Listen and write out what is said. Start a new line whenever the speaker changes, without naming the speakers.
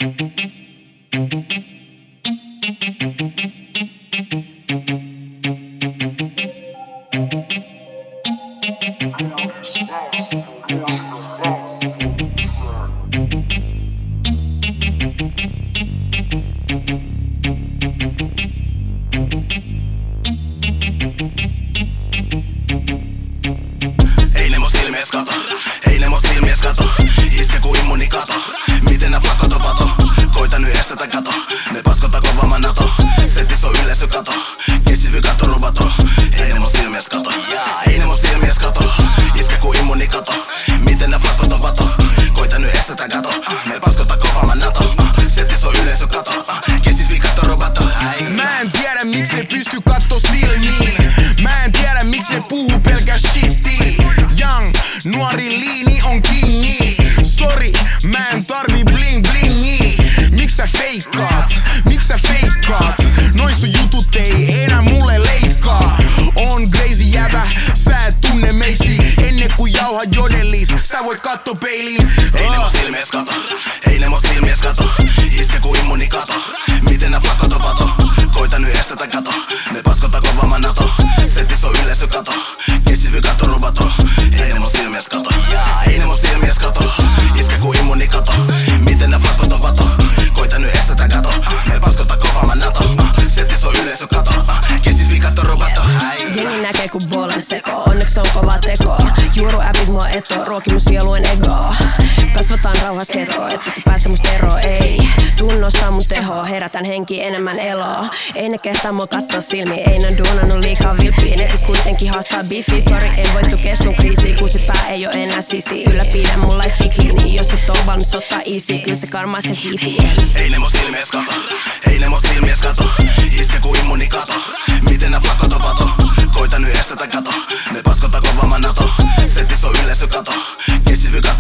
Ei ne mun silmies kato, ei ne mun silmies kato. Iske ku immuni kato, miten nää flakot on pato. Koita nyt estetä kato, ne paskota kovamman nato. Setis on yleisö kato, kesivy kato rubato. Ei ne mun silmies kato, ei ne mun silmies kato. Iske ku immuni kato, miten nää flakot on pato. Koita nyt estetä kato, ne paskota kovamman nato. Setis on yleisö kato, kesivy kato rubato.
Mä en tiedä miksi ne pysty katto silmiin. Mä en tiedä miksi ne puhuu pelkää shittiin. Young, nuori liini on kingi. Sori, mä en tarvii bling blingi. Miks sä feikkaat? Miks sä feikkaat? Noin sun jutut ei enää mulle leikkaa. On crazy jävä, sä et tunne meitsi. Ennen kuin jauha jodellis, sä voit katto peiliin.
Ei ne mun silmies kato, ei ne mun silmies kato. Iske ku immuni kato, miten nää flakot on pato. Koita nyt estetä kato, ne paskota kovamman nato. Setis on yleisö kato, kesivy kato rubato. Ei ne mun silmies kato, ei ne mun silmies kato. Iske ku immuni kato, miten nää flakot on pato. Koita nyt estetä kato, ne paskota kovamman nato. Setis on yleisö kato, kesivy kato rubato.
Jengi näkee kun bolan seko, onneksi on kova teko. Juoru äpit mua eto, ruoki mun sieluen egoa. Kasvataan rauhas keto, ettekä pääse musta eroon, ei. Tunnustaa mun tehoa, herätän henki enemmän eloa. Ei ne kestä mua kattoo silmiin, ei ne duunannut liikaa vilppiin. Netis kuitenkin haastaa biffi, sori en voi tukea sun kriisiin. Kuusi pää ei oo enää siisti, ylläpidä mun life cleani. Jos et oo valmis ottaa easy, kyllä se karmaa se hiipii.
Ei ne mun silmies kato, ei ne mun silmies kato. Iske ku immuni kato, miten nää flakot on pato. Koita nyt estetä kato, ne paskota kovamman nato. Setis on yleisö kato, kesivy kato.